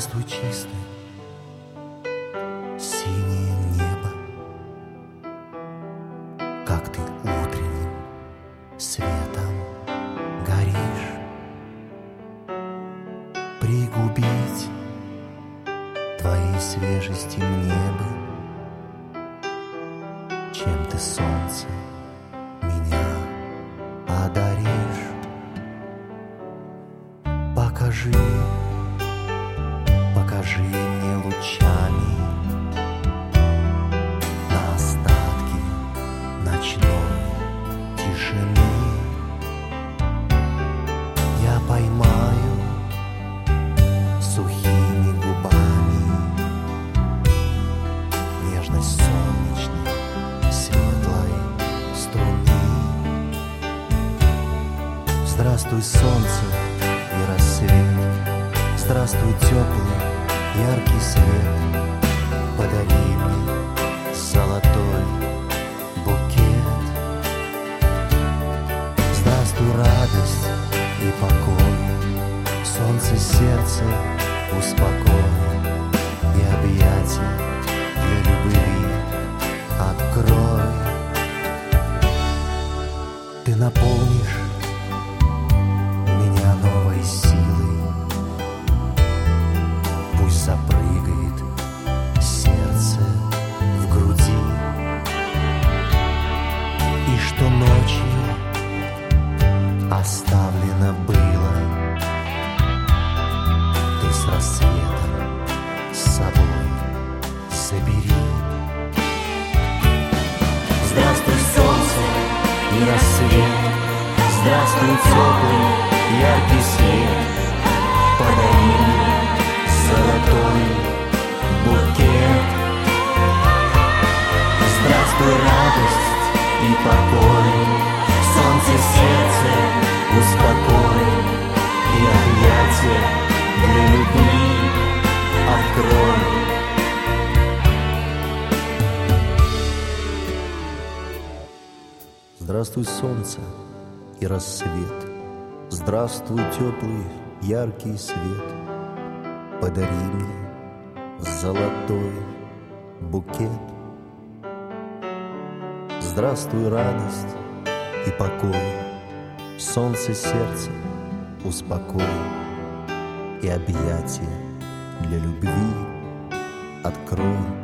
Здравствуй, чистое синее небо, как ты утренним светом горишь. Пригубить твоей свежести мне бы, чем ты, солнце, меня одаришь. Покажи мне лучами на остатки ночной тишины. Я поймаю сухими губами нежность солнечной светлой струны. Здравствуй, солнце и рассвет, здравствуй, теплый, яркий свет. Подари мне золотой букет. Здравствуй, радость и покой, солнце, сердце, успокой. И объятия для любви открой. Ты наполнишь меня новой силой, пусть запрыгает сердце в груди. И что ночью оставлено было, ты с рассветом с собой собери. Здравствуй, солнце и рассвет, здравствуй, теплый, яркий свет. Подари мне золотой букет. Здравствуй, радость и покой, солнце, сердце, успокой. И объятия для любви открой. Здравствуй, солнце и рассвет, здравствуй, теплый, яркий свет. Подари мне золотой букет. Здравствуй, радость и покой, солнце, сердце, успокой. И объятия для любви открой.